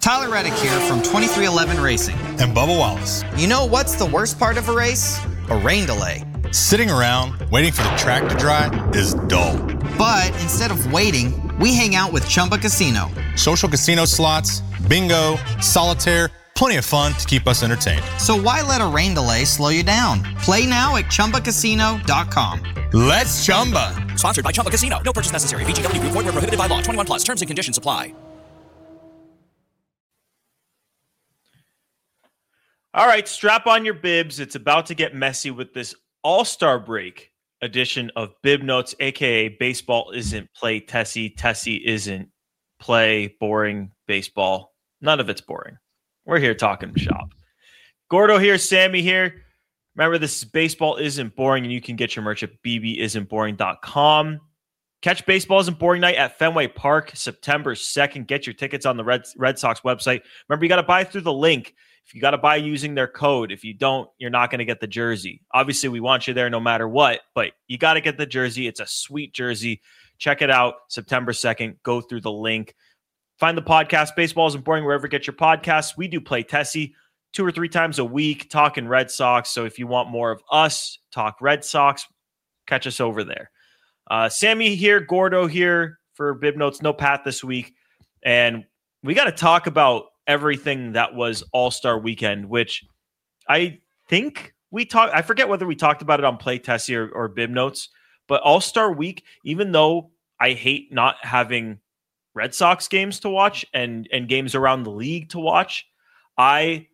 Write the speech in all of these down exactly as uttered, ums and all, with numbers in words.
Tyler Reddick here from twenty-three eleven Racing. And Bubba Wallace. You know what's the worst part of a race? A rain delay. Sitting around waiting for the track to dry is dull. But instead of waiting, we hang out with Chumba Casino. Social casino slots, bingo, solitaire, plenty of fun to keep us entertained. So why let a rain delay slow you down? Play now at Chumba Casino dot com. Let's Chumba. Sponsored by Chumba Casino. No purchase necessary. V G W Group. Void where prohibited by law. twenty-one plus. Terms and conditions apply. All right, strap on your bibs. It's about to get messy with this All-Star Break edition of Bib Notes, a k a. Baseball Isn't Play Tessie. Tessie isn't play boring baseball. None of it's boring. We're here talking shop. Gordo here, Sammy here. Remember, this is Baseball Isn't Boring, and you can get your merch at b b isn't boring dot com. Catch Baseball Isn't Boring Night at Fenway Park, September second. Get your tickets on the Red, Red Sox website. Remember, you got to buy through the link. If you got to buy using their code, if you don't, you're not going to get the jersey. Obviously, we want you there no matter what, but you got to get the jersey. It's a sweet jersey. Check it out, September second. Go through the link. Find the podcast, Baseball Isn't Boring, wherever you get your podcasts. We do play Tessie two or three times a week, talking Red Sox. So if you want more of us, talk Red Sox, catch us over there. Uh, Sammy here, Gordo here for Bib Notes. No Pat this week. And we got to talk about everything that was All-Star Weekend, which I think we talked, I forget whether we talked about it on Play Tessie or, or Bib Notes, but All-Star Week, even though I hate not having Red Sox games to watch and, and games around the league to watch, I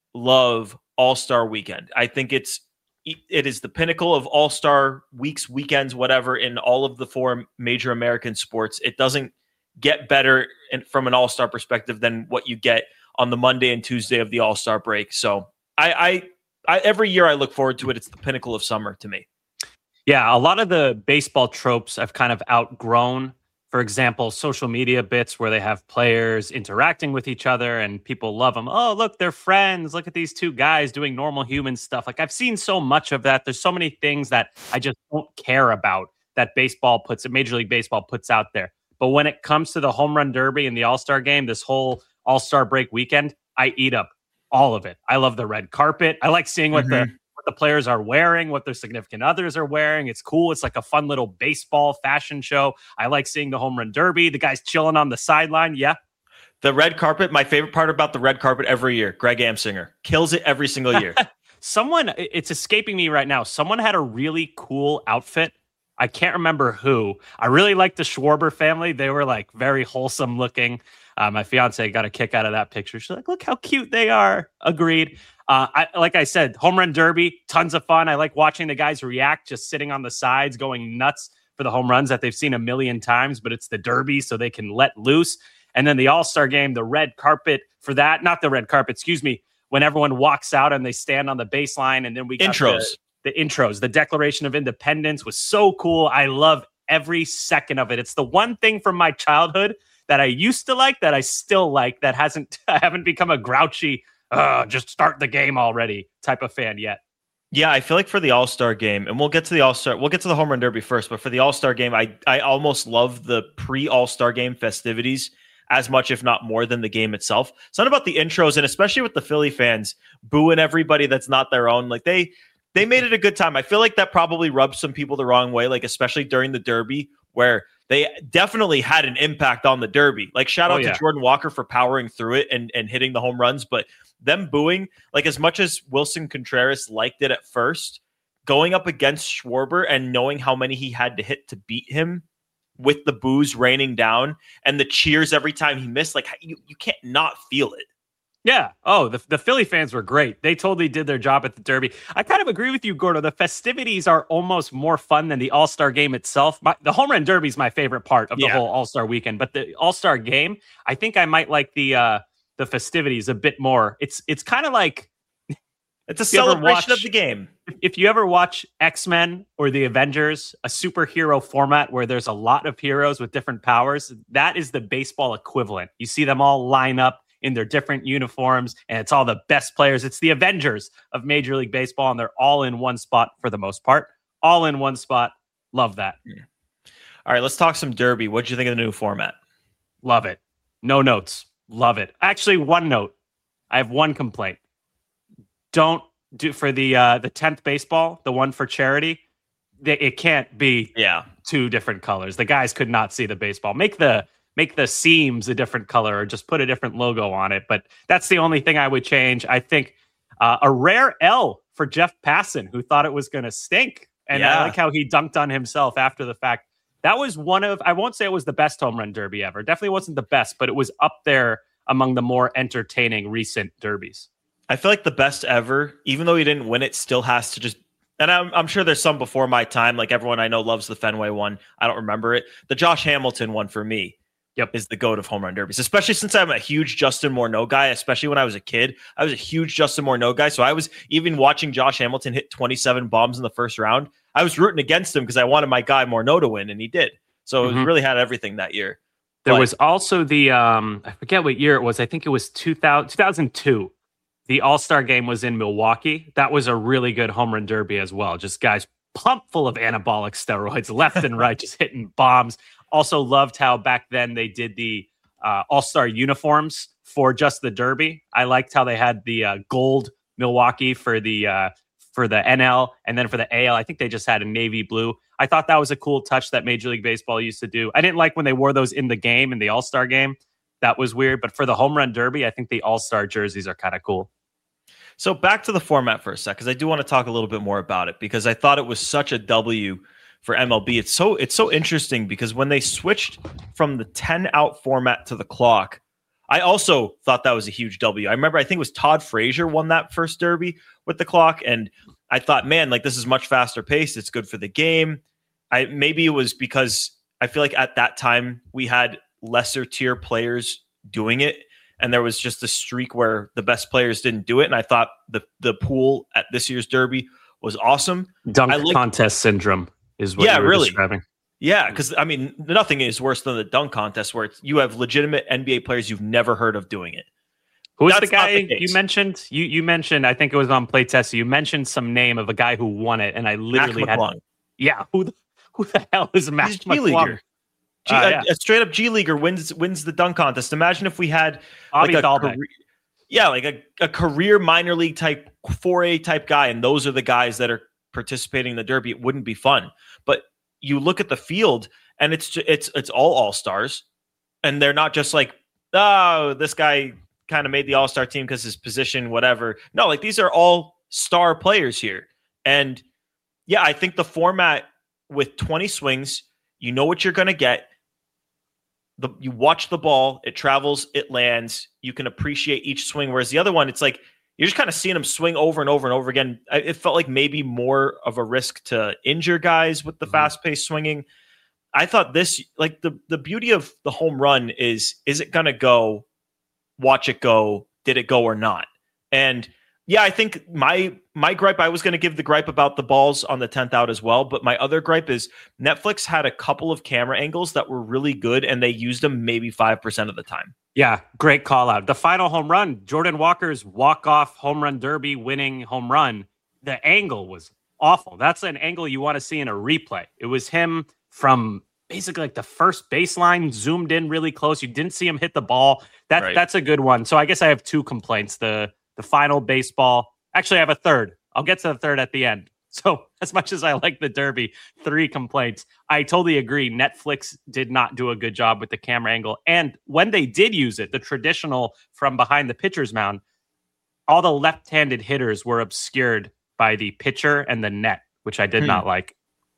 love All-Star Weekend. I think it's, it is the pinnacle of All-Star weeks, weekends, whatever, in all of the four major American sports. It doesn't get better in, from an All-Star perspective than what you get on the Monday and Tuesday of the All-Star break. So I, I, I every year I look forward to it. It's the pinnacle of summer to me. Yeah, a lot of the baseball tropes I've kind of outgrown. For example, social media bits where they have players interacting with each other and people love them. Oh, look, they're friends. Look at these two guys doing normal human stuff. Like, I've seen so much of that. There's so many things that I just don't care about that baseball puts, Major League Baseball puts out there. But when it comes to the home run derby and the All-Star game, this whole All-Star break weekend, I eat up all of it. I love the red carpet. I like seeing what mm-hmm. the what the players are wearing, what their significant others are wearing. It's cool. It's like a fun little baseball fashion show. I like seeing the home run derby, the guys chilling on the sideline. Yeah. The red carpet, my favorite part about the red carpet every year, Greg Amsinger kills it every single year. Someone, it's escaping me right now. Someone had a really cool outfit. I can't remember who. I really like the Schwarber family. They were like very wholesome looking. Uh, my fiance got a kick out of that picture. She's like, look how cute they are. Agreed. Uh, I, like I said, home run derby, tons of fun. I like watching the guys react, just sitting on the sides, going nuts for the home runs that they've seen a million times, but it's the derby, so they can let loose. And then the All-Star game, the red carpet for that, not the red carpet, excuse me, when everyone walks out and they stand on the baseline, and then we got intros. The, the intros, the Declaration of Independence was so cool. I love every second of it. It's the one thing from my childhood that I used to like, that I still like, that hasn't, I haven't become a grouchy, uh, just start the game already type of fan yet. Yeah, I feel like for the All-Star game, and we'll get to the All-Star, we'll get to the home run derby first, but for the All-Star game, I, I almost love the pre-All-Star game festivities as much, if not more, than the game itself. It's not about the intros, and especially with the Philly fans booing everybody that's not their own. Like, they they made it a good time. I feel like that probably rubbed some people the wrong way, like especially during the derby, where they definitely had an impact on the derby. Like, shout out oh, yeah. to Jordan Walker for powering through it and, and hitting the home runs, but them booing, like, as much as Wilson Contreras liked it at first, going up against Schwarber and knowing how many he had to hit to beat him with the boos raining down and the cheers every time he missed, like, you, you can't not feel it. Yeah. Oh, the, the Philly fans were great. They totally did their job at the Derby. I kind of agree with you, Gordo. The festivities are almost more fun than the All-Star game itself. My, the Home Run Derby is my favorite part of the yeah. whole All-Star weekend, but the All-Star game, I think I might like the uh, the festivities a bit more. It's it's kind of like it's a celebration watch, of the game. If you ever watch X-Men or the Avengers, a superhero format where there's a lot of heroes with different powers, that is the baseball equivalent. You see them all line up in their different uniforms, and it's all the best players. It's the Avengers of Major League Baseball, and they're all in one spot for the most part. All in one spot. Love that. Yeah. All right, let's talk some Derby. What'd you think of the new format? Love it. No notes. Love it. Actually, one note. I have one complaint. Don't do for the uh, the tenth baseball, the one for charity. They, it can't be yeah. two different colors. The guys could not see the baseball. Make the make the seams a different color, or just put a different logo on it. But that's the only thing I would change. I think uh, a rare L for Jeff Passan, who thought it was going to stink, and yeah. I like how he dunked on himself after the fact. That was one of, I won't say it was the best home run derby ever. Definitely wasn't the best, but it was up there among the more entertaining recent derbies. I feel like the best ever, even though he didn't win it, still has to just, and I'm, I'm sure there's some before my time. Like everyone I know loves the Fenway one. I don't remember it. The Josh Hamilton one for me yep. is the GOAT of home run derbies, especially since I'm a huge Justin Morneau guy, especially when I was a kid. I was a huge Justin Morneau guy. So I was even watching Josh Hamilton hit twenty-seven bombs in the first round. I was rooting against him because I wanted my guy Morneau to win, and he did. So mm-hmm. it really had everything that year. There but, was also the, um, I forget what year it was. I think it was two thousand, two thousand two. The All-Star game was in Milwaukee. That was a really good home run derby as well. Just guys pumped full of anabolic steroids left and right, just hitting bombs. Also loved how back then they did the uh, All-Star uniforms for just the derby. I liked how they had the uh, gold Milwaukee for the uh, for the N L, and then for the A L, I think they just had a navy blue. I thought that was a cool touch that Major League Baseball used to do. I didn't like when they wore those in the game, in the All-Star game. That was weird. But for the home run derby, I think the All-Star jerseys are kind of cool. So back to the format for a sec, because I do want to talk a little bit more about it, because I thought it was such a W for M L B. It's so it's so interesting because when they switched from the ten-out format to the clock, I also thought that was a huge W. I remember, I think it was Todd Frazier won that first derby with the clock, and I thought, man, like this is much faster paced. It's good for the game. I maybe it was because I feel like at that time we had lesser tier players doing it, and there was just a streak where the best players didn't do it. And I thought the the pool at this year's derby was awesome. Dunk looked, contest syndrome is what yeah, you were really. describing. Yeah, because I mean, nothing is worse than the dunk contest where it's, you have legitimate N B A players you've never heard of doing it. Who was the guy the you mentioned? You you mentioned, I think it was on Play Test. You mentioned some name of a guy who won it, and I literally Mac had McClung. Yeah, who the, who the hell is Mac He's a McClung? G, uh, a, yeah. a straight up G leaguer wins wins the dunk contest. Imagine if we had Bobby like a Dahlbeck. career, yeah, like a, a career minor league type four A type guy, and those are the guys that are participating in the derby. It wouldn't be fun, but you look at the field, and it's it's it's all all stars, and they're not just like, oh, this guy kind of made the all star team because his position, whatever. No, like these are all star players here, and yeah, I think the format with twenty swings, you know what you're going to get. The, you watch the ball, it travels, it lands. You can appreciate each swing. Whereas the other one, it's like you're just kind of seeing them swing over and over and over again. I, it felt like maybe more of a risk to injure guys with the mm-hmm. fast-paced swinging. I thought this, like the the beauty of the home run is, is it going to go? Watch it go. Did it go or not? And yeah, I think my my gripe, I was going to give the gripe about the balls on the tenth out as well, but my other gripe is Netflix had a couple of camera angles that were really good, and they used them maybe five percent of the time. Yeah, great call out. The final home run, Jordan Walker's walk-off home run derby winning home run, the angle was awful. That's an angle you want to see in a replay. It was him from basically like the first baseline, zoomed in really close. You didn't see him hit the ball. That, right. That's a good one. So I guess I have two complaints. The The final baseball. Actually, I have a third. I'll get to the third at the end. So as much as I like the derby, three complaints. I totally agree. Netflix did not do a good job with the camera angle. And when they did use it, the traditional from behind the pitcher's mound, all the left-handed hitters were obscured by the pitcher and the net, which I did hmm. not like.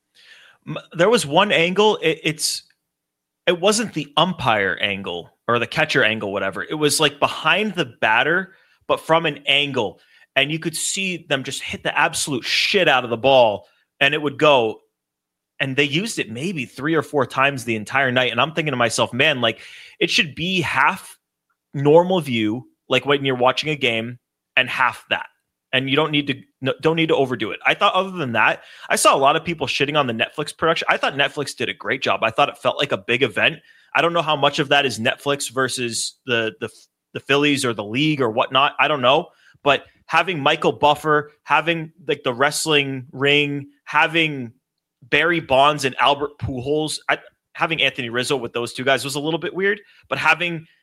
There was one angle. It, it's it wasn't the umpire angle or the catcher angle, whatever. It was like behind the batter, but from an angle, and you could see them just hit the absolute shit out of the ball, and it would go. And they used it maybe three or four times the entire night. And I'm thinking to myself, man, like it should be half normal view, like when you're watching a game, and half that. And you don't need to no, don't need to overdo it. I thought other than that, I saw a lot of people shitting on the Netflix production. I thought Netflix did a great job. I thought it felt like a big event. I don't know how much of that is Netflix versus the the the Phillies or the league or whatnot. I don't know. But having Michael Buffer, having like the wrestling ring, having Barry Bonds and Albert Pujols, I, having Anthony Rizzo with those two guys was a little bit weird. But having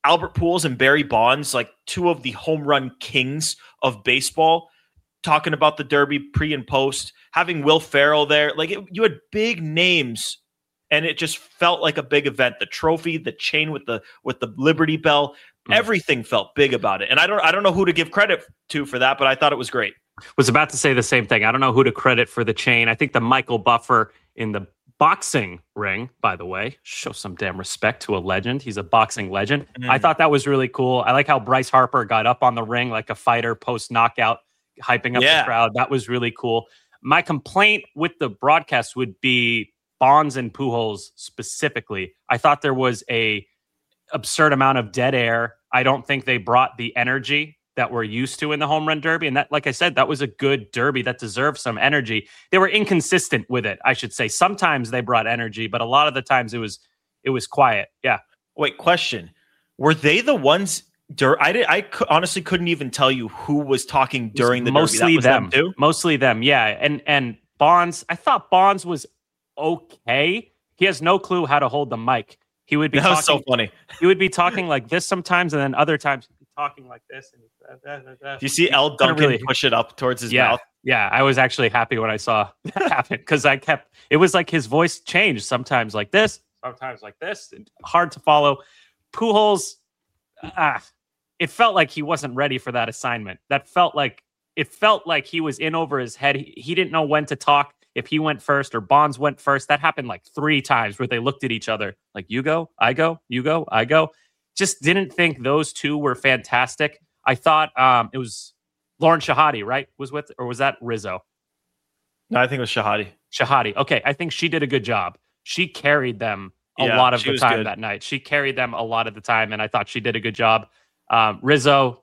Albert Pujols and Barry Bonds, like two of the home run kings of baseball, talking about the Derby pre and post, having Will Ferrell there. Like it, you had big names, and it just felt like a big event. The trophy, the chain with the with the Liberty Bell, mm. everything felt big about it. And I don't I don't know who to give credit to for that, but I thought it was great. Was about to say the same thing. I don't know who to credit for the chain. I think the Michael Buffer in the boxing ring, by the way, show some damn respect to a legend. He's a boxing legend. Mm. I thought that was really cool. I like how Bryce Harper got up on the ring like a fighter post knockout, hyping up yeah. the crowd. That was really cool. My complaint with the broadcast would be Bonds and Pujols specifically. I thought there was a absurd amount of dead air. I don't think they brought the energy that we're used to in the home run derby. And that, like I said, that was a good derby that deserved some energy. They were inconsistent with it, I should say. Sometimes they brought energy, but a lot of the times it was it was quiet. Yeah. Wait, question. Were they the ones dur- I did I cu- honestly couldn't even tell you who was talking during the mostly derby. That was them. them too? Mostly them, yeah. And and Bonds, I thought Bonds was okay. He has no clue how to hold the mic. He would be that talking, was so funny. He would be talking like this sometimes, and then other times talking like this. And da, da, da. Do you see L. Duncan really push it up towards his yeah, mouth? Yeah, I was actually happy when I saw that happen because I kept, it was like his voice changed sometimes like this, sometimes like this. Hard to follow. Pujols, ah, it felt like he wasn't ready for that assignment. That felt like, it felt like he was in over his head. He, he didn't know when to talk, if he went first or Bonds went first. That happened like three times where they looked at each other like, you go, I go, you go, I go. Just didn't think those two were fantastic. I thought um, it was Lauren Shahadi, right? Was with, or was that Rizzo? No, I think it was Shahadi. Shahadi. Okay, I think she did a good job. She carried them a yeah, lot of the time good. that night. She carried them a lot of the time, and I thought she did a good job. Um, Rizzo,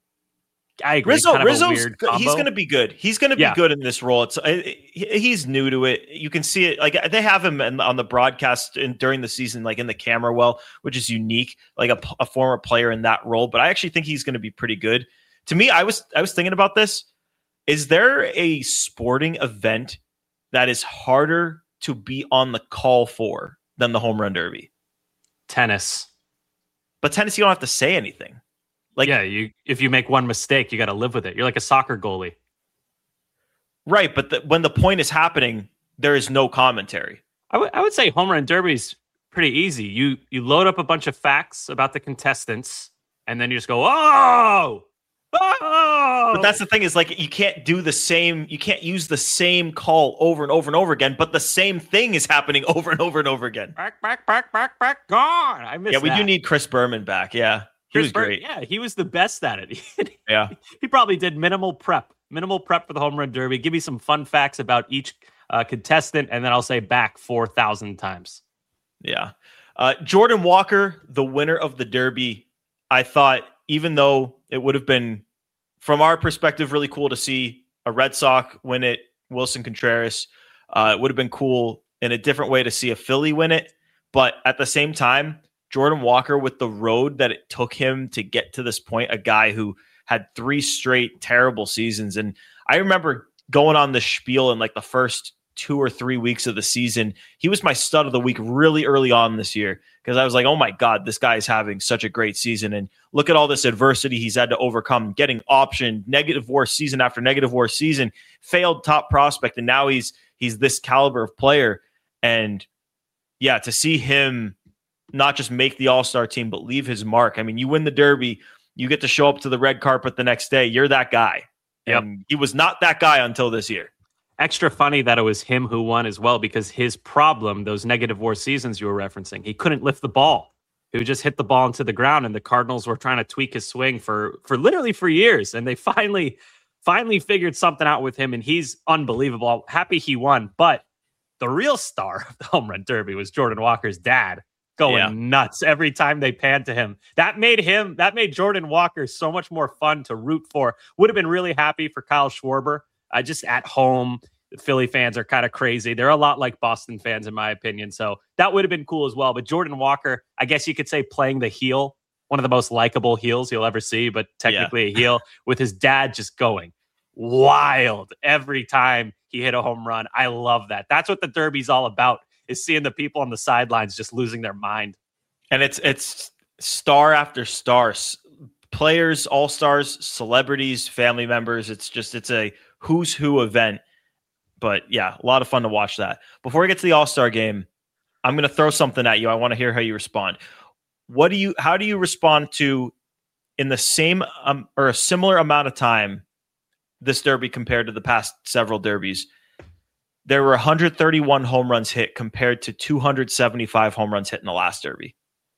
I agree. Rizzo, kind of Rizzo's a weird good. He's going to be good. He's going to be yeah. good in this role. It's he's new to it. You can see it. Like they have him in, on the broadcast in, during the season, like in the camera well, which is unique. Like a, a former player in that role, but I actually think he's going to be pretty good. To me, I was I was thinking about this. Is there a sporting event that is harder to be on the call for than the home run derby? Tennis. But tennis, you don't have to say anything. Like, yeah, you if you make one mistake, you got to live with it. You're like a soccer goalie. Right, but the, when the point is happening, there is no commentary. I, w- I would say home run derby is pretty easy. You you load up a bunch of facts about the contestants, and then you just go, oh! Oh! But that's the thing is like you can't do the same. You can't use the same call over and over and over again. But the same thing is happening over and over and over again. Back, back, back, back, back, gone. I miss. Yeah, we that. do need Chris Berman back. Yeah, he Chris was great. Bur- yeah, he was the best at it. yeah, he probably did minimal prep, minimal prep for the home run derby. Give me some fun facts about each uh, contestant, and then I'll say back four thousand times. Yeah, uh, Jordan Walker, the winner of the derby. I thought, even though it would have been, from our perspective, really cool to see a Red Sox win it, Wilson Contreras. Uh, it would have been cool in a different way to see a Philly win it. But at the same time, Jordan Walker, with the road that it took him to get to this point, a guy who had three straight terrible seasons. And I remember going on the spiel in like the first two or three weeks of the season. He was my stud of the week really early on this year because I was like, oh my God, this guy is having such a great season. And look at all this adversity he's had to overcome, getting optioned, negative war season after negative war season, failed top prospect. And now he's, he's this caliber of player. And yeah, to see him not just make the All-Star team, but leave his mark. I mean, you win the Derby, you get to show up to the red carpet the next day. You're that guy. Yep. And he was not that guy until this year. Extra funny that it was him who won as well, because his problem, those negative war seasons you were referencing, he couldn't lift the ball. He would just hit the ball into the ground, and the Cardinals were trying to tweak his swing for, for literally for years. And they finally, finally figured something out with him, and he's unbelievable. Happy he won. But the real star of the home run derby was Jordan Walker's dad going yeah. nuts every time they panned to him. That made him, that made Jordan Walker so much more fun to root for. Would have been really happy for Kyle Schwarber. Uh, just at home, the Philly fans are kind of crazy. They're a lot like Boston fans, in my opinion. So that would have been cool as well. But Jordan Walker, I guess you could say playing the heel, one of the most likable heels you'll ever see, but technically yeah. a heel, with his dad just going wild every time he hit a home run. I love that. That's what the Derby's all about, is seeing the people on the sidelines just losing their mind. And it's it's star after star, s- players, all-stars, celebrities, family members. It's just, it's a who's who event. But yeah, a lot of fun to watch that. Before we get to the All-Star game, I'm going to throw something at you. I want to hear how you respond. What do you, how do you respond to, in the same um, or a similar amount of time, this derby compared to the past several derbies? There were one hundred thirty-one home runs hit compared to two hundred seventy-five home runs hit in the last derby.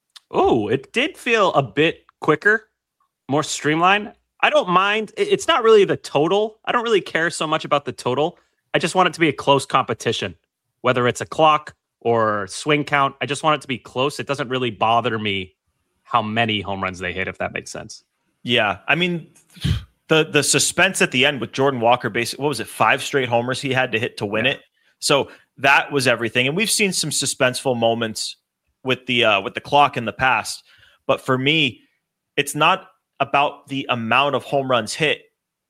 Oh, it did feel a bit quicker, more streamlined. I don't mind. it- It's not really the total. I don't really care so much about the total. I just want it to be a close competition, whether it's a clock or swing count. I just want it to be close. It doesn't really bother me how many home runs they hit, if that makes sense. Yeah, I mean, the the suspense at the end with Jordan Walker, basically, what was it, five straight homers he had to hit to win Yeah. it. So that was everything. And we've seen some suspenseful moments with the uh, with the clock in the past. But for me, it's not about the amount of home runs hit,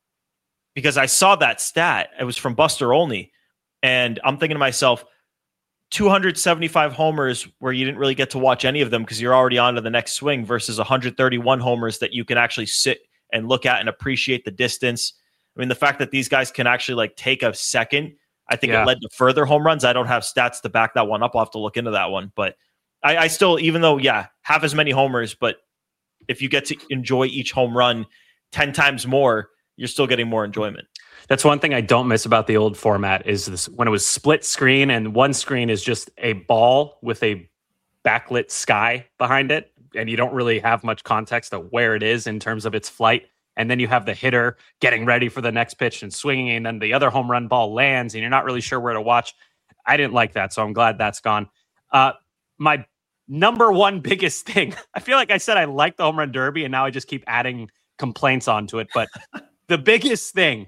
because I saw that stat. It was from Buster Olney, and I'm thinking to myself, two hundred seventy-five homers where you didn't really get to watch any of them because you're already on to the next swing, versus one hundred thirty-one homers that you can actually sit and look at and appreciate the distance. I mean, the fact that these guys can actually like take a second, I think Yeah. it led to further home runs. I don't have stats to back that one up. I'll have to look into that one. But I, I still, even though, yeah, half as many homers, but if you get to enjoy each home run ten times more, you're still getting more enjoyment. That's one thing I don't miss about the old format is this, when it was split screen and one screen is just a ball with a backlit sky behind it, and you don't really have much context of where it is in terms of its flight. And then you have the hitter getting ready for the next pitch and swinging, and then the other home run ball lands, and you're not really sure where to watch. I didn't like that, so I'm glad that's gone. Uh, my number one biggest thing, I feel like I said I like the home run derby, and now I just keep adding complaints onto it. But the biggest thing,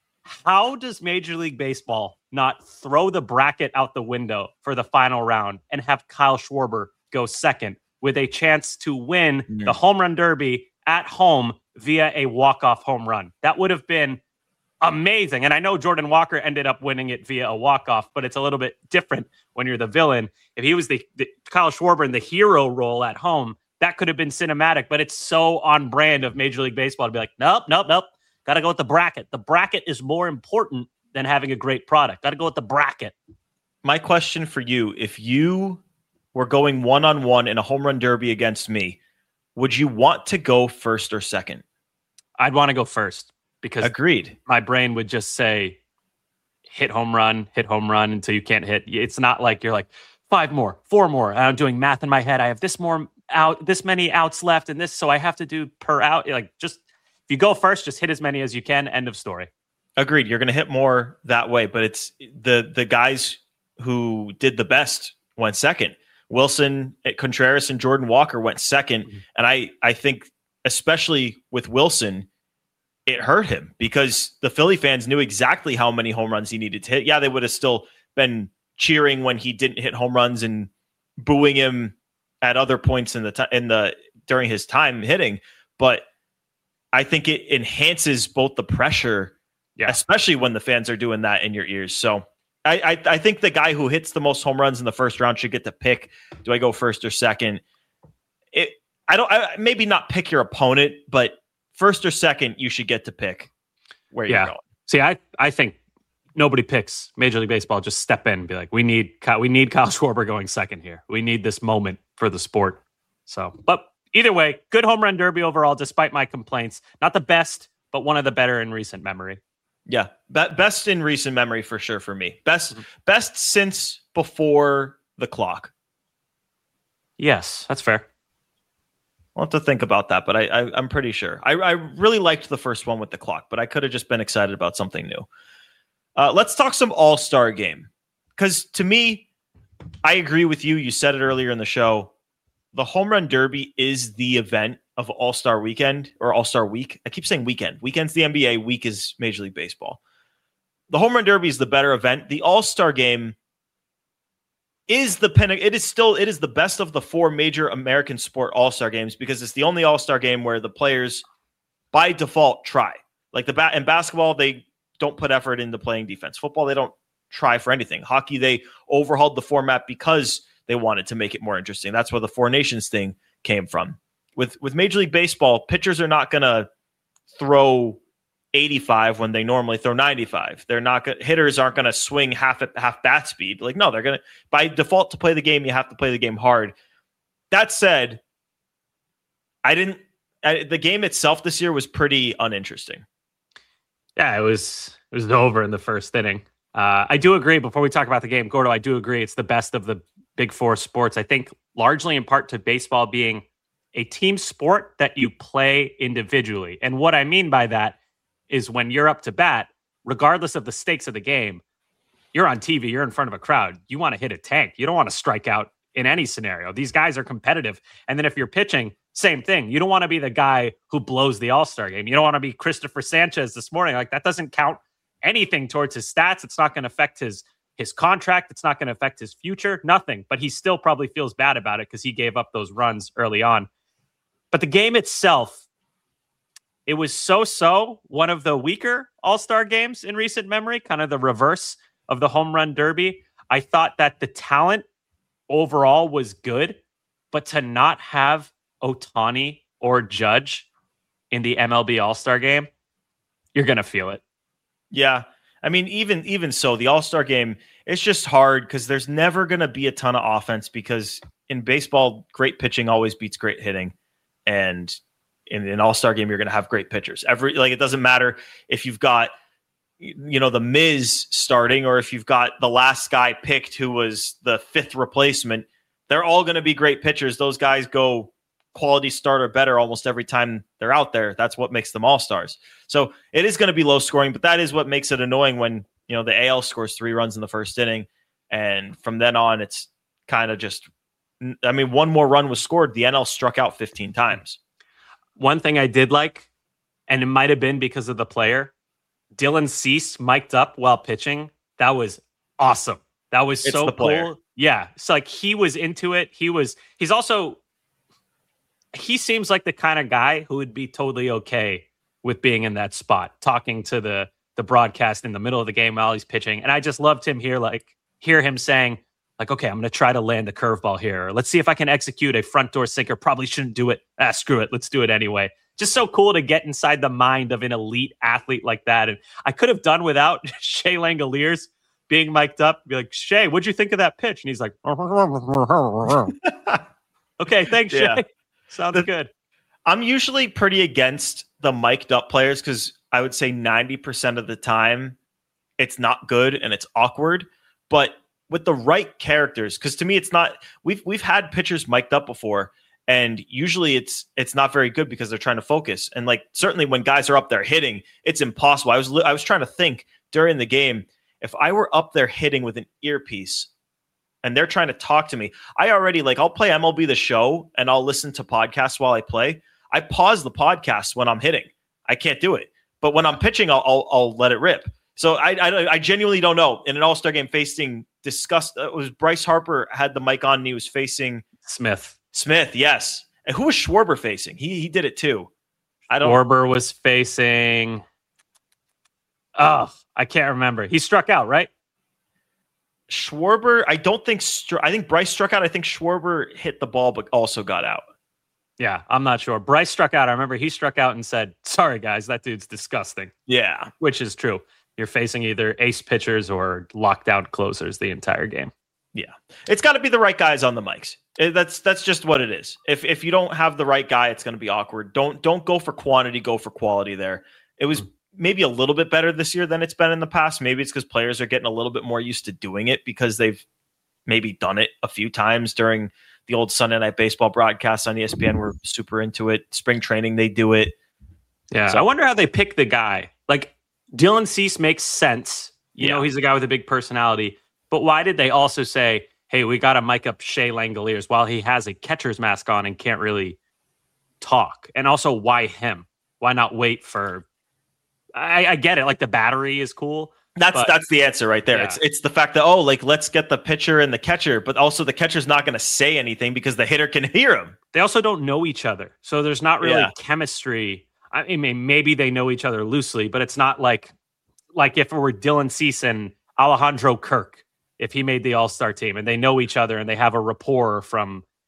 how does Major League Baseball not throw the bracket out the window for the final round and have Kyle Schwarber go second with a chance to win Mm. the home run derby at home via a walk-off home run? That would have been amazing. And I know Jordan Walker ended up winning it via a walk-off, but it's a little bit different when you're the villain. If he was the, the Kyle Schwarber in the hero role at home, that could have been cinematic, but it's so on brand of Major League Baseball to be like, nope, nope, nope. Got to go with the bracket. The bracket is more important than having a great product. Got to go with the bracket. My question for you, if you were going one-on-one in a home run derby against me, would you want to go first or second? I'd want to go first because Agreed. my brain would just say, hit home run, hit home run until you can't hit. It's not like you're like, five more, four more. I'm doing math in my head. I have this more out, this many outs left and this, so I have to do per out. Like, just, if you go first, just hit as many as you can. End of story. Agreed. You're going to hit more that way, but it's the the guys who did the best went second. Wilson, Contreras, and Jordan Walker went second. Mhm. And I, I think, especially with Wilson, it hurt him because the Philly fans knew exactly how many home runs he needed to hit. Yeah, they would have still been cheering when he didn't hit home runs and booing him at other points in the t- in the during his time hitting, but I think it enhances both the pressure, Yeah. especially when the fans are doing that in your ears. So I, I I think the guy who hits the most home runs in the first round should get to pick. Do I go first or second? It I don't I, maybe not pick your opponent, but first or second, you should get to pick where Yeah. you're going. See, I, I think nobody picks Major League Baseball. Just step in and be like, we need Ky- we need Kyle Schwarber going second here. We need this moment for the sport. So, but either way, good home run derby overall, despite my complaints. Not the best, but one of the better in recent memory. Yeah, be- best in recent memory for sure for me. Best best since before the clock. Yes, that's fair. I'll have to think about that, but I, I, I'm pretty sure. I, I really liked the first one with the clock, but I could have just been excited about something new. Uh, let's talk some All-Star game. Because to me, I agree with you. You said it earlier in the show. The Home Run Derby is the event of All-Star Weekend or All-Star Week. I keep saying weekend. Weekend's the N B A. Week is Major League Baseball. The Home Run Derby is the better event. The All-Star game is the pinnacle. It is still, it is the best of the four major American sport All-Star games because it's the only All-Star game where the players by default try. Like the bat in basketball, they don't put effort into playing defense. Football, they don't try for anything. Hockey, they overhauled the format because they wanted to make it more interesting. That's where the Four Nations thing came from. With with Major League Baseball, pitchers are not going to throw eighty-five when they normally throw ninety-five. They're not gonna, hitters aren't going to swing half at half bat speed. Like, no, they're going to, by default, to play the game, you have to play the game hard. That said, I didn't, I, the game itself this year was pretty uninteresting. Yeah, it was, it was over in the first inning. Uh, I do agree, before we talk about the game, Gordo, I do agree it's the best of the big four sports. I think largely in part to baseball being a team sport that you play individually. And what I mean by that is when you're up to bat, regardless of the stakes of the game, you're on T V, you're in front of a crowd. You want to hit a tank. You don't want to strike out in any scenario. These guys are competitive. And then if you're pitching, same thing. You don't want to be the guy who blows the All-Star game. You don't want to be Christopher Sanchez this morning. Like, that doesn't count anything towards his stats. It's not going to affect his his contract. It's not going to affect his future. Nothing. But he still probably feels bad about it because he gave up those runs early on. But the game itself, it was so-so, one of the weaker All-Star games in recent memory, kind of the reverse of the home run derby. I thought that the talent overall was good, but to not have Ohtani or Judge in the M L B All-Star game, you're going to feel it. Yeah. I mean, even even so, the All-Star game, it's just hard because there's never going to be a ton of offense because in baseball, great pitching always beats great hitting. And in an All-Star game, you're going to have great pitchers. Every like it doesn't matter if you've got, you know, the Miz starting or if you've got the last guy picked who was the fifth replacement. They're all going to be great pitchers. Those guys go quality starter better almost every time they're out there. That's what makes them All-Stars. So it is going to be low scoring, but that is what makes it annoying when, you know, the A L scores three runs in the first inning. And from then on, it's kind of just, I mean, one more run was scored. The N L struck out fifteen times. One thing I did like, and it might have been because of the player, Dylan Cease mic'd up while pitching. That was awesome. That was It's so the player. cool. Yeah. So like he was into it. He was, he's also, he seems like the kind of guy who would be totally okay with being in that spot, talking to the, the broadcast in the middle of the game while he's pitching. And I just loved him here, like hear him saying, like, okay, I'm going to try to land a curveball here. Or, let's see if I can execute a front door sinker. Probably shouldn't do it. Ah, screw it. Let's do it anyway. Just so cool to get inside the mind of an elite athlete like that. And I could have done without Shea Langoliers being mic'd up. Be like, Shea, what'd you think of that pitch? And he's like, okay, thanks, Yeah. Shea. Sounds The- good. I'm usually pretty against the mic'd up players because I would say ninety percent of the time it's not good and it's awkward. But with the right characters, because to me it's not, we've we've had pitchers mic'd up before, and usually it's it's not very good because they're trying to focus. And like certainly when guys are up there hitting, it's impossible. I was li- I was trying to think during the game, if I were up there hitting with an earpiece and they're trying to talk to me, I already like I'll play M L B The Show and I'll listen to podcasts while I play. I pause the podcast when I'm hitting. I can't do it, but when I'm pitching, I'll I'll, I'll let it rip. So I, I I genuinely don't know. In an All-Star game facing disgust, uh, it was Bryce Harper had the mic on and he was facing Smith. Smith. Yes. And who was Schwarber facing? He he did it too. I don't Schwarber was facing. Oh, I can't remember. He struck out, right? Schwarber. I don't think, str- I think Bryce struck out. I think Schwarber hit the ball, but also got out. Yeah, I'm not sure. Bryce struck out. I remember he struck out and said, sorry, guys, that dude's disgusting, Yeah. which is true. You're facing either ace pitchers or lockdown closers the entire game. Yeah. It's got to be the right guys on the mics. It- that's that's just what it is. If if you don't have the right guy, it's going to be awkward. Don't don't go for quantity, go for quality there. It was maybe a little bit better this year than it's been in the past. Maybe it's because players are getting a little bit more used to doing it because they've maybe done it a few times during the old Sunday Night Baseball broadcasts on E S P N. We're super into it. Spring training, they do it. Yeah. So- I wonder how they pick the guy. Like Dylan Cease makes sense. You Yeah. know, he's a guy with a big personality. But why did they also say, hey, we got to mic up Shea Langoliers while he has a catcher's mask on and can't really talk? And also, why him? Why not wait for... I, I get it. Like, the battery is cool. That's But- that's the answer right there. Yeah. It's it's the fact that, oh, like let's get the pitcher and the catcher, but also the catcher's not going to say anything because the hitter can hear him. They also don't know each other. So there's not really Yeah. chemistry. I mean, maybe they know each other loosely, but it's not like like if it were Dylan Cease and Alejandro Kirk, if he made the All-Star team and they know each other and they have a rapport from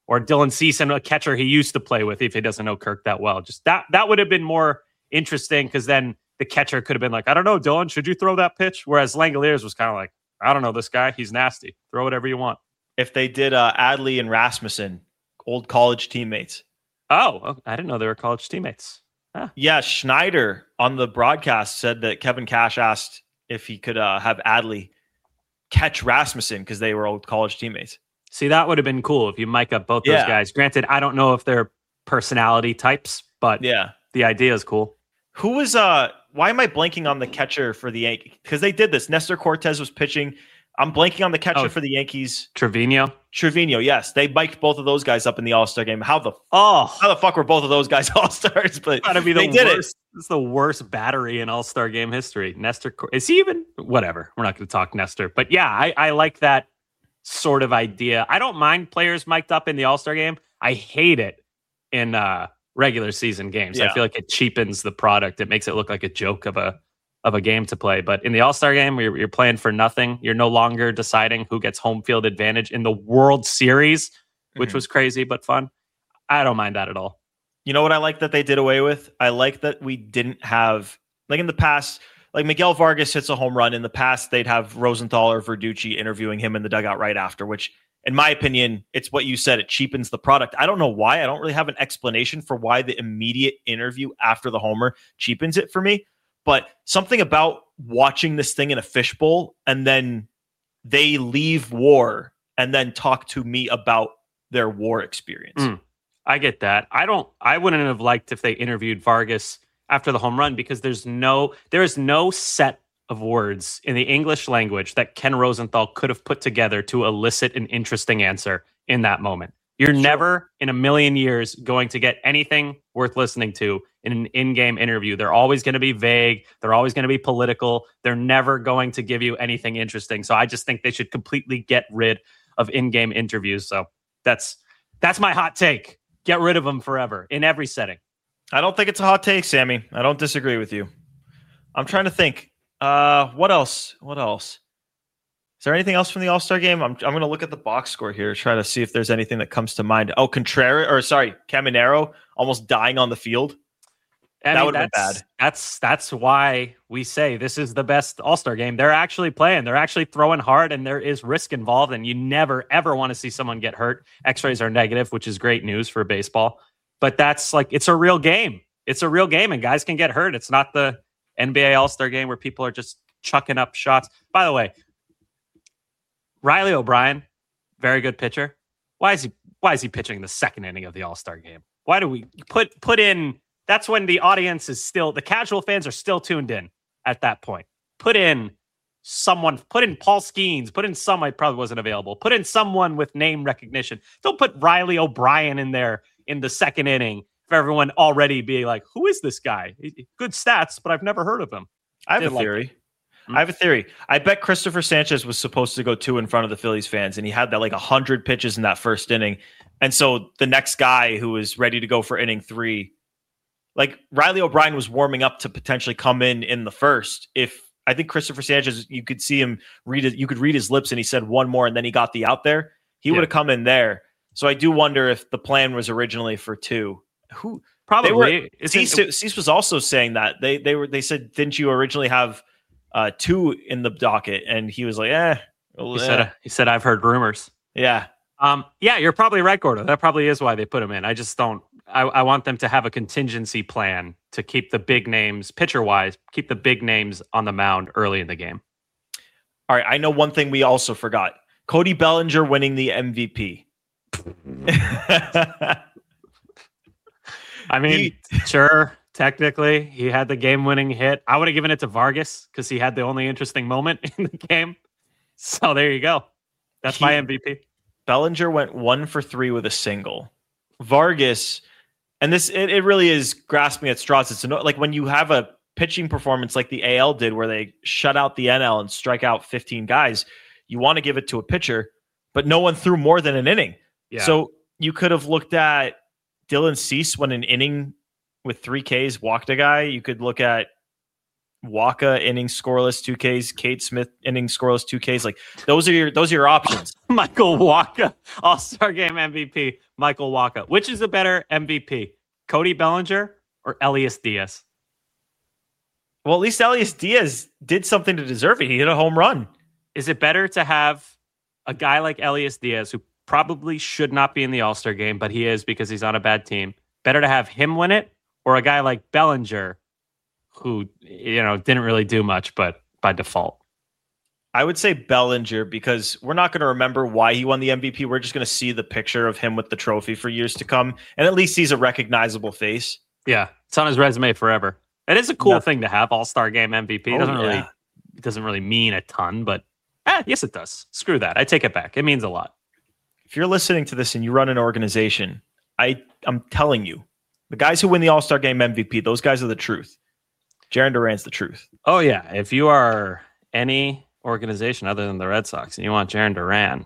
or Dylan Cease, a catcher he used to play with if he doesn't know Kirk that well. Just that that would have been more interesting because then the catcher could have been like, I don't know, Dylan, should you throw that pitch? Whereas Langoliers was kind of like, I don't know this guy. He's nasty. Throw whatever you want. If they did uh, Adley and Rasmussen, old college teammates. Oh, I didn't know they were college teammates. Huh. Yeah, Schneider on the broadcast said that Kevin Cash asked if he could uh, have Adley catch Rasmussen because they were old college teammates. See, that would have been cool if you mic up both Yeah. those guys. Granted, I don't know if they're personality types, but Yeah. the idea is cool. Who was, uh, why am I blanking on the catcher for the Yankees? Because they did this. Nestor Cortez was pitching. I'm blanking on the catcher Oh. for the Yankees. Trevino. Trevino, yes. They mic'd both of those guys up in the All-Star game. How the Oh, how the fuck were both of those guys All-Stars? But gotta be the they did worst. It's the worst battery in All-Star game history. Nestor, Cor- is he even? Whatever. We're not going to talk Nestor. But yeah, I, I like that sort of idea. I don't mind players mic'd up in the All-Star game. I hate it in uh, regular season games. Yeah. I feel like it cheapens the product. It makes it look like a joke of a of a game to play. But in the All-Star game, where you're, you're playing for nothing, you're no longer deciding who gets home field advantage in the World Series, which Mhm. was crazy but fun. I don't mind that at all. You know what I like that they did away with? I like that we didn't have, like in the past, like Miguel Vargas hits a home run. In the past, they'd have Rosenthal or Verducci interviewing him in the dugout right after, which, in my opinion, it's what you said. It cheapens the product. I don't know why. I don't really have an explanation for why the immediate interview after the homer cheapens it for me. But something about watching this thing in a fishbowl and then they leave war and then talk to me about their war experience. Mm. I get that. I don't, I wouldn't have liked if they interviewed Vargas after the home run because there's no, there is no set of words in the English language that Ken Rosenthal could have put together to elicit an interesting answer in that moment. You're Sure. never in a million years going to get anything worth listening to in an in-game interview. They're always going to be vague. They're always going to be political. They're never going to give you anything interesting. So I just think they should completely get rid of in-game interviews. So that's that's my hot take. Get rid of them forever in every setting. I don't think it's a hot take, Sammy. I don't disagree with you. I'm trying to think. Uh, what else? What else? Is there anything else from the All-Star game? I'm I'm going to look at the box score here, try to see if there's anything that comes to mind. Oh, Contreras, or sorry, Caminero almost dying on the field. I That mean, would've been that's- bad. That's that's why we say this is the best All-Star game. They're actually playing. They're actually throwing hard, and there is risk involved. And you never ever want to see someone get hurt. X-rays are negative, which is great news for baseball. But that's like it's a real game. It's a real game, and guys can get hurt. It's not the N B A All-Star game where people are just chucking up shots. By the way, Riley O'Brien, very good pitcher. Why is he why is he pitching the second inning of the All-Star game? Why do we put put in that's when the audience is still the casual fans are still tuned in at that point. Put in someone, put in Paul Skeens, put in someone probably wasn't available. Put in someone with name recognition. Don't put Riley O'Brien in there in the second inning for everyone already being like, who is this guy? Good stats, but I've never heard of him. I have Didn't a like theory. Hmm? I have a theory. I bet Christopher Sanchez was supposed to go two in front of the Phillies fans, and he had that like one hundred pitches in that first inning. And so the next guy who was ready to go for inning three, like Riley O'Brien was warming up to potentially come in in the first. If I think Christopher Sanchez, you could see him read it. You could read his lips and he said one more and then he got the out there. He Yeah. would have come in there. So I do wonder if the plan was originally for two. Who Probably. They were, Isn't- Cease, Cease was also saying that they they were they said, didn't you originally have uh, two in the docket? And he was like, eh. Well, he eh. said, he said, I've heard rumors. yeah. Um, yeah, you're probably right, Gordo. That probably is why they put him in. I just don't. I, I want them to have a contingency plan to keep the big names, pitcher wise, keep the big names on the mound early in the game. All right. I know one thing we also forgot: Cody Bellinger winning the M V P. I mean, sure, technically, he had the game-winning hit. I would have given it to Vargas because he had the only interesting moment in the game. So there you go. That's He- my M V P. Bellinger went one for three with a single. Vargas, and this it, it really is grasping at straws. It's anno- like when you have a pitching performance like the A L did, where they shut out the N L and strike out fifteen guys. You want to give it to a pitcher, but no one threw more than an inning. Yeah. So you could have looked at Dylan Cease when an inning with three Ks walked a guy. You could look at Waka inning scoreless two Ks, Cade Smith inning scoreless two Ks. Like those are your those are your options. Michael Waka, All-Star Game M V P. Michael Waka. Which is a better M V P? Cody Bellinger or Elias Diaz? Well, at least Elias Diaz did something to deserve it. He hit a home run. Is it better to have a guy like Elias Diaz, who probably should not be in the All-Star game, but he is because he's on a bad team? Better to have him win it, or a guy like Bellinger, who, you know, didn't really do much, but by default? I would say Bellinger, because we're not going to remember why he won the M V P. We're just going to see the picture of him with the trophy for years to come. And at least he's a recognizable face. Yeah, it's on his resume forever. It is a cool Nothing. thing to have, All-Star Game M V P. It Oh, doesn't yeah. really it doesn't really mean a ton, but eh, yes, it does. Screw that. I take it back. It means a lot. If you're listening to this and you run an organization, I, I'm telling you, the guys who win the All-Star Game M V P, those guys are the truth. Jaren Duran's the truth. Oh, yeah. If you are any organization other than the Red Sox and you want Jaren Duran,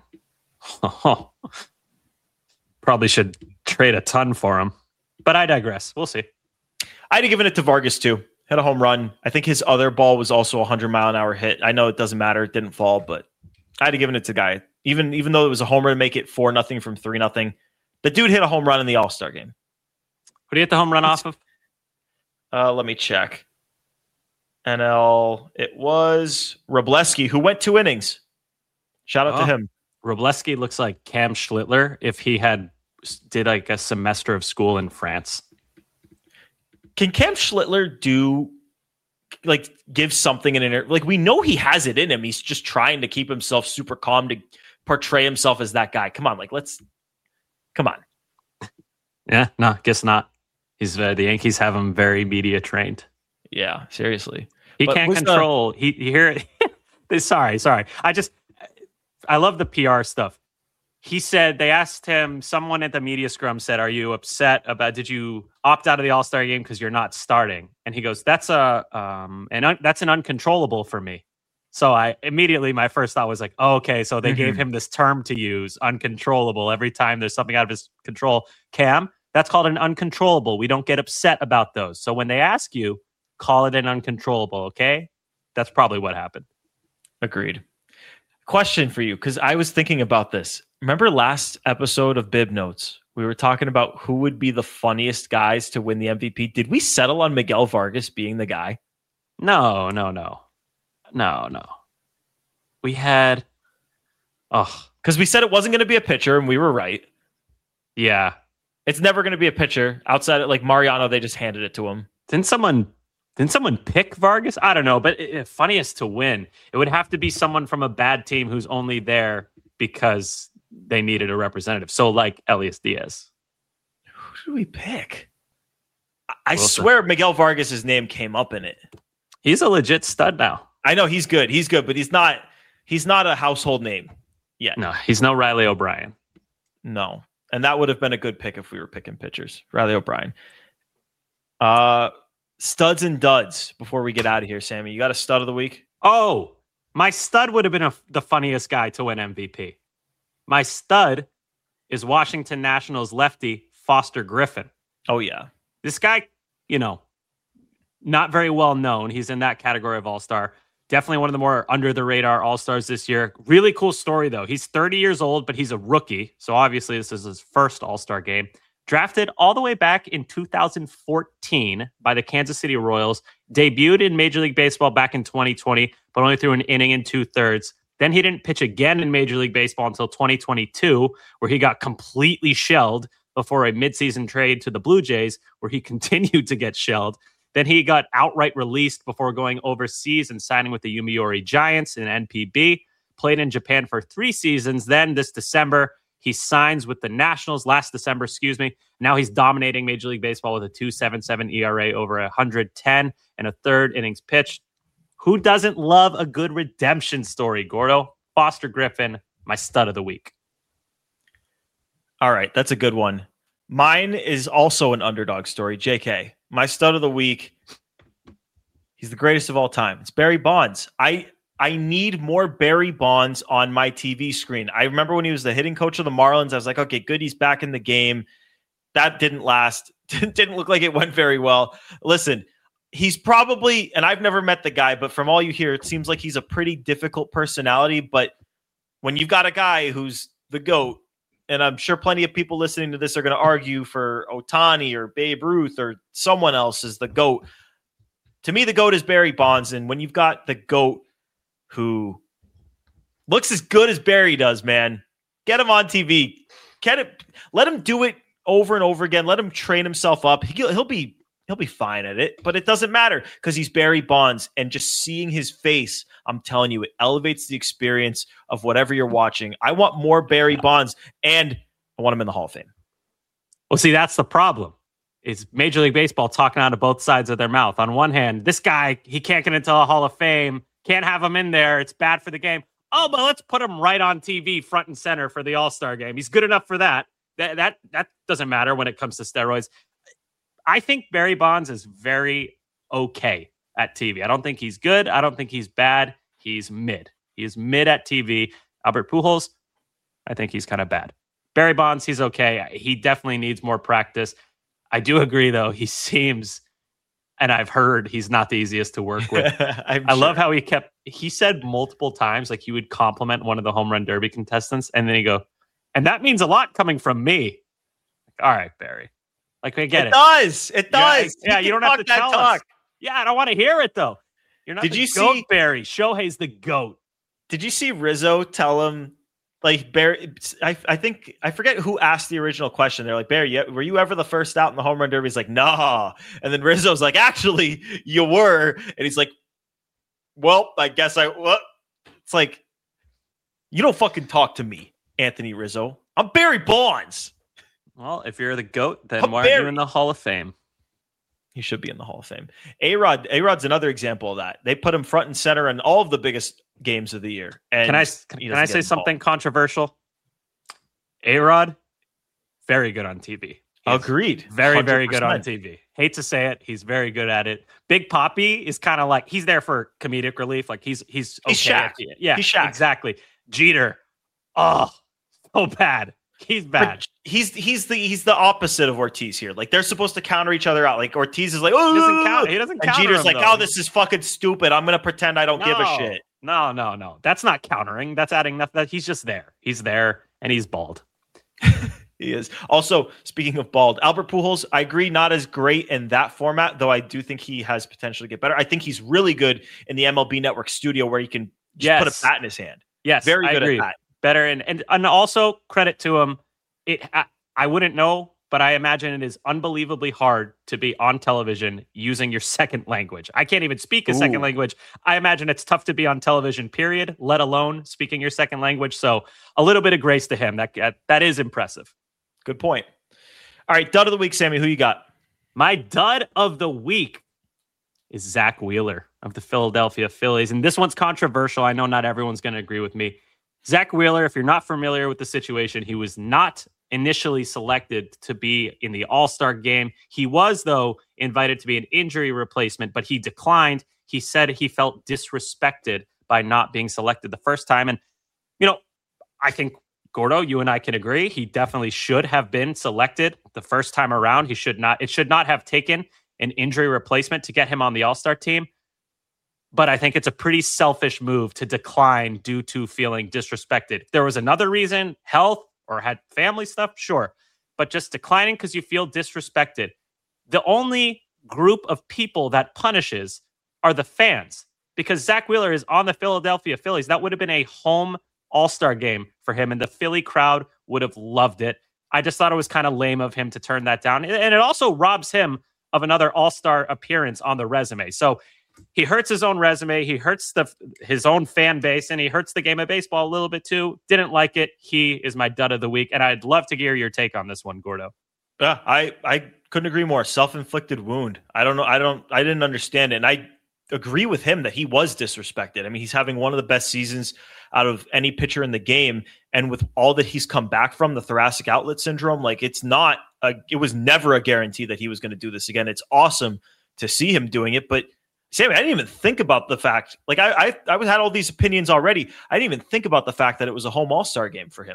probably should trade a ton for him. But I digress. We'll see. I'd have given it to Vargas, too. Hit a home run. I think his other ball was also a hundred mile an hour hit. I know it doesn't matter. It didn't fall, but I'd have given it to Guy. Even, even though it was a homer to make it four nothing from three nothing. The dude hit a home run in the All-Star game. Who do you get the home run off of? Uh, let me check. N L, it was Robleski, who went two innings. Shout out Oh. to him. Robleski looks like Cam Schlittler if he had did like a semester of school in France. Can Cam Schlittler do, like, give something in an air? Like, we know he has it in him. He's just trying to keep himself super calm to portray himself as that guy. Come on, like, let's, come on. Yeah, no, guess not. He's uh, the Yankees have him very media trained. Yeah, seriously. He But can't who's the- control. He, he hear it. sorry, sorry. I just I love the P R stuff. He said they asked him. Someone at the media scrum said, "Are you upset about? Did you opt out of the All-Star game because you're not starting?" And he goes, "That's a um, and un- that's an uncontrollable for me." So I immediately my first thought was like, oh, "Okay, so they gave him this term to use, uncontrollable. Every time there's something out of his control, Cam, that's called an uncontrollable. We don't get upset about those. So when they ask you, call it an uncontrollable, okay?" That's probably what happened. Agreed. Question for you, because I was thinking about this. Remember last episode of Bib Notes? We were talking about who would be the funniest guys to win the M V P. Did we settle on Miguel Vargas being the guy? No, no, no. No, no. We had, oh, Because we said it wasn't going to be a pitcher, and we were right. yeah. It's never going to be a pitcher. Outside of, like, Mariano, they just handed it to him. Didn't someone didn't someone pick Vargas? I don't know, but it, it- funniest to win, it would have to be someone from a bad team who's only there because they needed a representative. So like Elias Diaz. Who did we pick? I, I Wilson. swear Miguel Vargas' name came up in it. He's a legit stud now. I know he's good. He's good, but he's not he's not a household name yet. No, he's no Riley O'Brien. No. And that would have been a good pick if we were picking pitchers. Riley O'Brien. Uh, studs and duds before we get out of here, Sammy. You got a stud of the week? Oh, my stud would have been a, the funniest guy to win M V P. My stud is Washington Nationals lefty Foster Griffin. Oh, yeah. This guy, you know, not very well known. He's in that category of all-star. Definitely one of the more under-the-radar all-stars this year. Really cool story, though. He's thirty years old, but he's a rookie. So obviously this is his first all-star game. Drafted all the way back in two thousand fourteen by the Kansas City Royals. Debuted in Major League Baseball back in twenty twenty, but only threw an inning and two-thirds. Then he didn't pitch again in Major League Baseball until twenty twenty-two, where he got completely shelled before a midseason trade to the Blue Jays, where he continued to get shelled. Then he got outright released before going overseas and signing with the Yomiuri Giants in N P B. Played in Japan for three seasons. Then this December, he signs with the Nationals last December, excuse me. Now he's dominating Major League Baseball with a two point seven seven E R A over one hundred ten and a third innings pitched. Who doesn't love a good redemption story, Gordo? Foster Griffin, my stud of the week. All right, that's a good one. Mine is also an underdog story. J K, my stud of the week. He's the greatest of all time. It's Barry Bonds. I I need more Barry Bonds on my T V screen. I remember when he was the hitting coach of the Marlins, I was like, okay, good, he's back in the game. That didn't last. Didn't look like it went very well. Listen, he's probably, and I've never met the guy, but from all you hear, it seems like he's a pretty difficult personality. But when you've got a guy who's the GOAT, and I'm sure plenty of people listening to this are going to argue for Ohtani or Babe Ruth or someone else is the GOAT. To me, the GOAT is Barry Bonds. And when you've got the GOAT who looks as good as Barry does, man, get him on T V. Get it, let him do it over and over again. Let him train himself up. He'll, he'll be he'll be fine at it, but it doesn't matter because he's Barry Bonds. And just seeing his face, I'm telling you, it elevates the experience of whatever you're watching. I want more Barry Bonds, and I want him in the Hall of Fame. Well, see, that's the problem. Is Major League Baseball talking out of both sides of their mouth. On one hand, this guy, he can't get into the Hall of Fame. Can't have him in there. It's bad for the game. Oh, but let's put him right on T V front and center for the All-Star game. He's good enough for that. That that that doesn't matter when it comes to steroids. I think Barry Bonds is very okay at T V. I don't think he's good. I don't think he's bad. He's mid. He's mid at T V. Albert Pujols, I think he's kind of bad. Barry Bonds, he's okay. He definitely needs more practice. I do agree, though. He seems, and I've heard he's not the easiest to work with. I sure. love how he kept, he said multiple times, like he would compliment one of the home run derby contestants, and then he'd go, and that means a lot coming from me. Like, all right, Barry. Like, I get it. It does. It does. Yeah, yeah you, you don't have to tell talk. us. Yeah, I don't want to hear it, though. You're not Did the you GOAT, see, Barry. Shohei's the GOAT. Did you see Rizzo tell him, like, Barry, I, I think, I forget who asked the original question. They're like, Barry, were you ever the first out in the home run derby? He's like, nah. And then Rizzo's like, actually, you were. And he's like, well, I guess I, what? It's like, you don't fucking talk to me, Anthony Rizzo. I'm Barry Bonds. Well, if you're the GOAT, then I'm why Barry. aren't you in the Hall of Fame? He should be in the Hall of Fame. A-Rod, A-Rod's another example of that. They put him front and center in all of the biggest games of the year. And can I can, can I say something controversial? A-Rod, very good on T V. Agreed. Very, one hundred percent. very good on T V. Hate to say it, he's very good at it. Big Papi is kind of like, he's there for comedic relief. Like he's he's okay. He's Shaq. Yeah, he's Shaq. Exactly. Jeter, oh, so bad. He's bad. But he's he's the he's the opposite of Ortiz here. Like they're supposed to counter each other out. Like Ortiz is like, oh, he doesn't count. He doesn't. And Jeter's him, like, though. oh, this is fucking stupid. I'm gonna pretend I don't no, give a shit. No, no, no. That's not countering. That's adding nothing. That he's just there. He's there, and he's bald. He is. Also, speaking of bald, Albert Pujols, I agree, not as great in that format, though I do think he has potential to get better. I think he's really good in the M L B Network studio where he can just yes. put a bat in his hand. Yes, very good I agree. at that. Better and, and and also credit to him. It I, I wouldn't know, but I imagine it is unbelievably hard to be on television using your second language. I can't even speak a Ooh. second language. I imagine it's tough to be on television, period, let alone speaking your second language. So a little bit of grace to him. That that, that is impressive. Good point. All right, dud of the week, Sammy. Who you got? My dud of the week is Zach Wheeler of the Philadelphia Phillies. And this one's controversial. I know not everyone's going to agree with me. Zach Wheeler, if you're not familiar with the situation, he was not initially selected to be in the All-Star game. He was, though, invited to be an injury replacement, but he declined. He said he felt disrespected by not being selected the first time. And, you know, I think, Gordo, you and I can agree. He definitely should have been selected the first time around. He should not, it should not have taken an injury replacement to get him on the All-Star team. But I think it's a pretty selfish move to decline due to feeling disrespected. If there was another reason, health or had family stuff, sure. But just declining because you feel disrespected. The only group of people that punishes are the fans. Because Zach Wheeler is on the Philadelphia Phillies. That would have been a home All-Star game for him, and the Philly crowd would have loved it. I just thought it was kind of lame of him to turn that down. And it also robs him of another All-Star appearance on the resume. So he hurts his own resume. He hurts the his own fan base, and he hurts the game of baseball a little bit too. Didn't like it. He is my dud of the week, and I'd love to hear your take on this one, Gordo. Yeah, I, I couldn't agree more. Self-inflicted wound. I don't know. I don't. I didn't understand it, and I agree with him that he was disrespected. I mean, he's having one of the best seasons out of any pitcher in the game, and with all that he's come back from, the thoracic outlet syndrome, like it's not. A, it was never a guarantee that he was going to do this again. It's awesome to see him doing it, but. Sammy, I didn't even think about the fact, like I, I I had all these opinions already. I didn't even think about the fact that it was a home all-star game for him.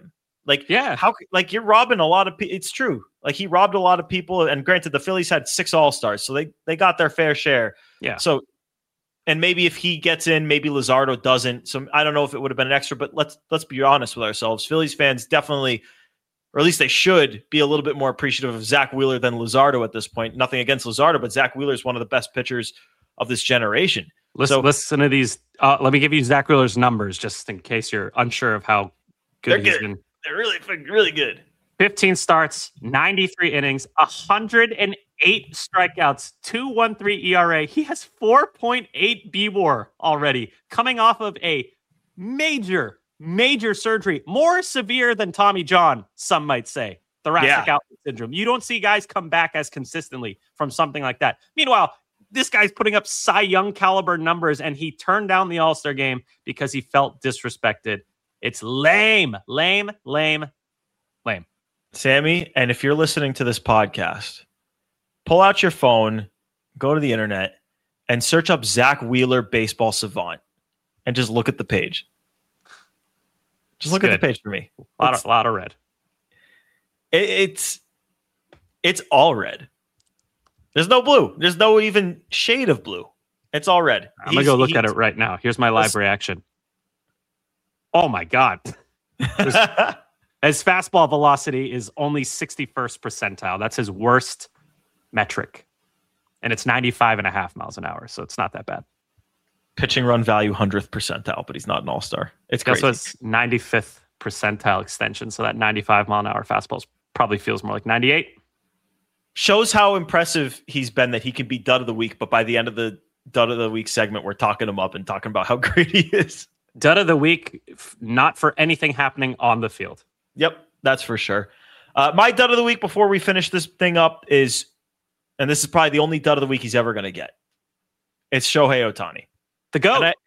Like, Yeah. how like you're robbing a lot of people. It's true. Like he robbed a lot of people. And granted, the Phillies had six All-Stars, so they they got their fair share. Yeah. So, and maybe if he gets in, maybe Luzardo doesn't. So I don't know if it would have been an extra, but let's let's be honest with ourselves. Phillies fans definitely, or at least they should, be a little bit more appreciative of Zach Wheeler than Luzardo at this point. Nothing against Luzardo, but Zach Wheeler is one of the best pitchers of this generation. Listen, So- listen to these. Uh, let me give you Zach Wheeler's numbers just in case you're unsure of how They're good he's good. been. They're really, really good. fifteen starts, ninety-three innings, one hundred eight strikeouts, two point one three E R A. He has four point eight B W A R already, coming off of a major, major surgery, more severe than Tommy John, some might say, thoracic Yeah. outlet syndrome. You don't see guys come back as consistently from something like that. Meanwhile, this guy's putting up Cy Young caliber numbers, and he turned down the All-Star game because he felt disrespected. It's lame, lame, lame, lame. Sammy, and if you're listening to this podcast, pull out your phone, go to the internet, and search up Zach Wheeler Baseball Savant, and just look at the page. Just look It's at the good. page for me. A lot, It's, of, lot of red. it- it's it's all red. There's no blue. There's no even shade of blue. It's all red. I'm going to go look at it right now. Here's my live Let's- reaction. Oh, my God. His fastball velocity is only sixty-first percentile. That's his worst metric. And it's ninety-five and a half miles an hour. So it's not that bad. Pitching run value hundredth percentile, but he's not an all-star. It's He also crazy. has ninety-fifth percentile extension. So that ninety-five mile an hour fastball probably feels more like ninety-eight. Shows how impressive he's been that he can be dud of the week, but by the end of the dud of the week segment, we're talking him up and talking about how great he is. Dud of the week, f- not for anything happening on the field. Yep, that's for sure. Uh, my dud of the week before we finish this thing up is, and this is probably the only dud of the week he's ever going to get. It's Shohei Ohtani. The GOAT. And I-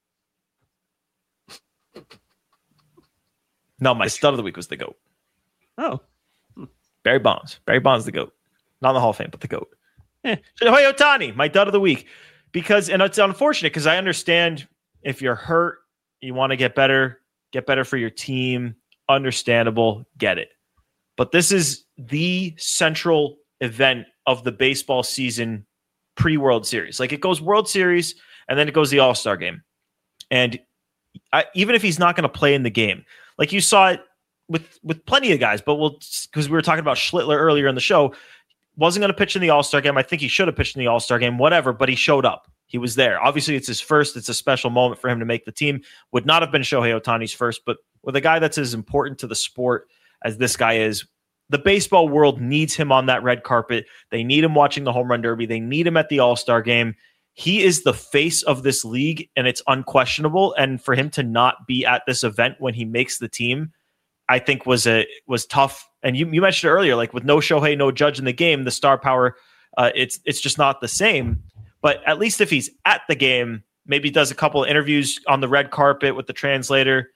no, my stud of the week was the GOAT. oh, Barry Bonds. Barry Bonds, the GOAT. Not in the Hall of Fame, but the GOAT. Eh. Shohei Ohtani, my dud of the week. Because, and it's unfortunate because I understand if you're hurt, you want to get better, get better for your team. Understandable, get it. But this is the central event of the baseball season pre-World Series. Like it goes World Series and then it goes the All-Star game. And I, even if he's not going to play in the game, like you saw it with with plenty of guys, but we'll because we were talking about Schlittler earlier in the show, wasn't going to pitch in the All-Star game. I think he should have pitched in the All-Star game, whatever, but he showed up. He was there. Obviously, it's his first. It's a special moment for him to make the team. Would not have been Shohei Ohtani's first, but with a guy that's as important to the sport as this guy is, the baseball world needs him on that red carpet. They need him watching the home run derby. They need him at the All-Star game. He is the face of this league, and it's unquestionable. And for him to not be at this event when he makes the team, I think was a was tough. And you, you mentioned it earlier, like with no Shohei, no Judge in the game, the star power, uh, it's it's just not the same. But at least if he's at the game, maybe does a couple of interviews on the red carpet with the translator,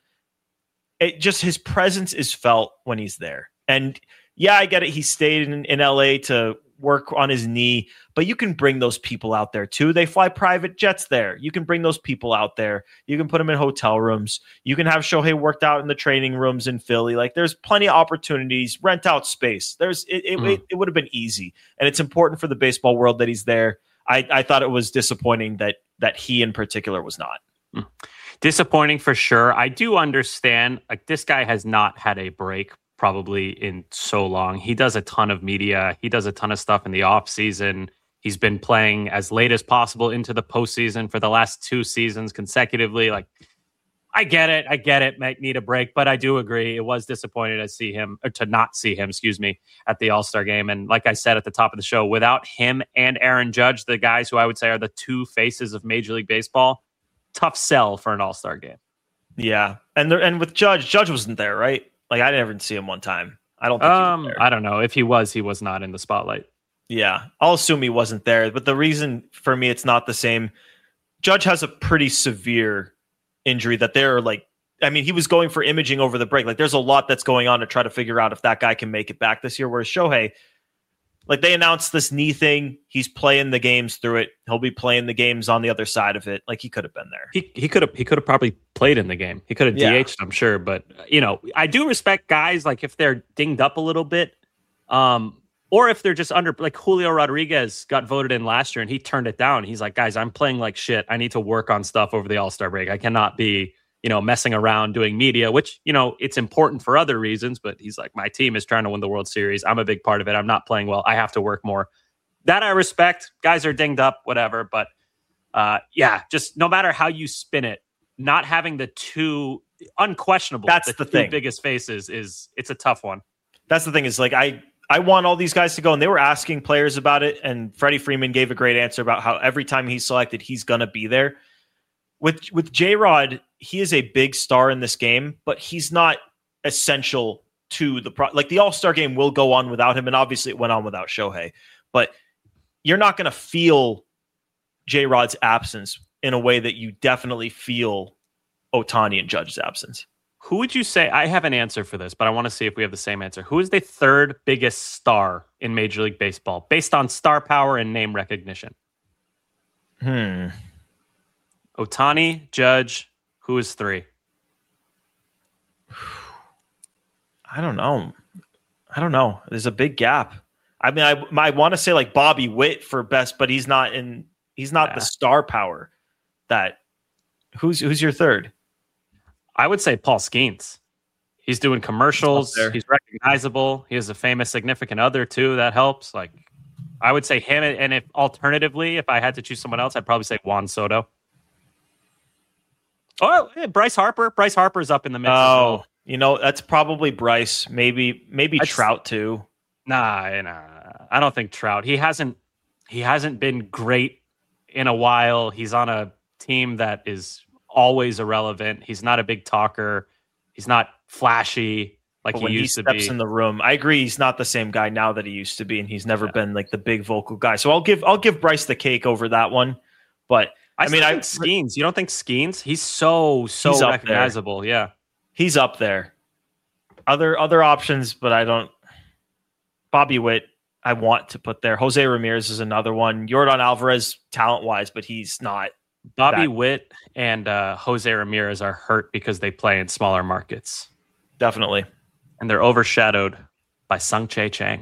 it just his presence is felt when he's there. And yeah, I get it. He stayed in, in L A to work on his knee, but you can bring those people out there too. They fly private jets there. You can bring those people out there. You can put them in hotel rooms. You can have Shohei worked out in the training rooms in Philly. Like there's plenty of opportunities, rent out space. There's it, it, Mm. it, it would have been easy. And it's important for the baseball world that he's there. I, I thought it was disappointing that that he in particular was not. disappointing for sure. I do understand. Like this guy has not had a break probably in so long. He does a ton of media. He does a ton of stuff in the off season. He's been playing as late as possible into the postseason for the last two seasons consecutively. Like, I get it. I get it. Might need a break, but I do agree. It was disappointing to see him or to not see him, excuse me, at the All-Star game. And like I said at the top of the show, without him and Aaron Judge, the guys who I would say are the two faces of Major League Baseball, tough sell for an All-Star game. Yeah, and there, and with Judge, Judge wasn't there, right? Like I never see him one time. I don't think Um, he was there. I don't know. If he was, he was not in the spotlight. Yeah, I'll assume he wasn't there. But the reason for me it's not the same, Judge has a pretty severe injury that they're like, I mean, he was going for imaging over the break. Like there's a lot that's going on to try to figure out if that guy can make it back this year. Whereas Shohei, Like they announced this knee thing. He's playing the games through it. He'll be playing the games on the other side of it. Like he could have been there. He he could have he could have probably played in the game. He could have Yeah. D H'd, I'm sure. But you know, I do respect guys like if they're dinged up a little bit, um, or if they're just under. Like Julio Rodriguez got voted in last year and he turned it down. He's like, guys, I'm playing like shit. I need to work on stuff over the All-Star break. I cannot be, you know, messing around doing media, which, you know, it's important for other reasons. But he's like, my team is trying to win the World Series. I'm a big part of it. I'm not playing well. I have to work more. That I respect. Guys are dinged up, whatever. But uh, yeah, just no matter how you spin it, not having the two unquestionable, That's the, the two thing. biggest faces is it's a tough one. That's the thing is like I I want all these guys to go, and they were asking players about it, and Freddie Freeman gave a great answer about how every time he's selected, he's gonna be there. With with J-Rod, he is a big star in this game, but he's not essential to the pro. Like the All-Star game will go on without him, and obviously it went on without Shohei. But you're not gonna feel J-Rod's absence in a way that you definitely feel Ohtani and Judge's absence. Who would you say? I have an answer for this, but I want to see if we have the same answer. Who is the third biggest star in Major League Baseball based on star power and name recognition? Hmm. Ohtani, Judge. Who is three? I don't know. I don't know. There's a big gap. I mean, I I want to say like Bobby Witt for best, but he's not in. He's not Yeah. the star power. That who's who's your third? I would say Paul Skeens. He's doing commercials. He's up there. He's recognizable. He has a famous significant other too. That helps. Like, I would say him. And if alternatively, if I had to choose someone else, I'd probably say Juan Soto. Oh, yeah, Bryce Harper. Bryce Harper's up in the mix. as Oh, well. you know that's probably Bryce. Maybe maybe I just- Trout too. Nah, nah. I don't think Trout. He hasn't. He hasn't been great in a while. He's on a team that is always irrelevant. He's not a big talker. He's not flashy like But he when he used to steps be. in the room, I agree. He's not the same guy now that he used to be, and he's never been like the big vocal guy. So I'll give I'll give Bryce the cake over that one. But I, I mean, mean, I I Skeens. You don't think Skeens? He's so so He's up there. recognizable. Yeah. he's up there. Other other options, but I don't. Bobby Witt, I want to put there. Jose Ramirez is another one. Yordan Alvarez, talent wise, but he's not. Bobby That- Witt and uh, Jose Ramirez are hurt because they play in smaller markets, Definitely. and they're overshadowed by Sung Chae Chang.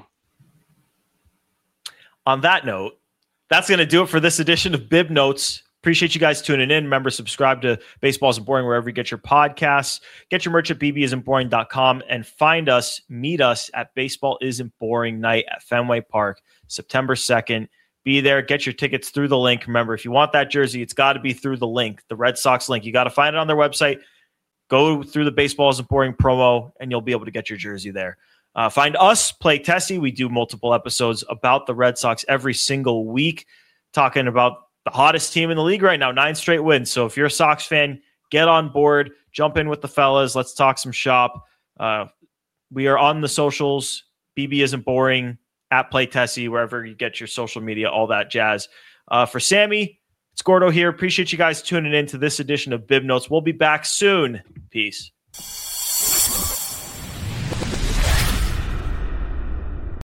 On that note, that's going to do it for this edition of Bib Notes. Appreciate you guys tuning in. Remember, subscribe to Baseball Isn't Boring wherever you get your podcasts. Get your merch at b b isn't boring dot com and find us, meet us at Baseball Isn't Boring Night at Fenway Park, September second. Be there. Get your tickets through the link. Remember, if you want that jersey, it's got to be through the link, the Red Sox link. You got to find it on their website. Go through the Baseball Isn't Boring promo, and you'll be able to get your jersey there. Uh, find us, Play Tessie. We do multiple episodes about the Red Sox every single week, talking about the hottest team in the league right now, nine straight wins. So if you're a Sox fan, get on board, jump in with the fellas. Let's talk some shop. Uh, we are on the socials. B B Isn't Boring, at Play Tessie, wherever you get your social media, all that jazz. Uh, for Sammy, it's Gordo here. Appreciate you guys tuning in to this edition of Bib Notes. We'll be back soon. Peace.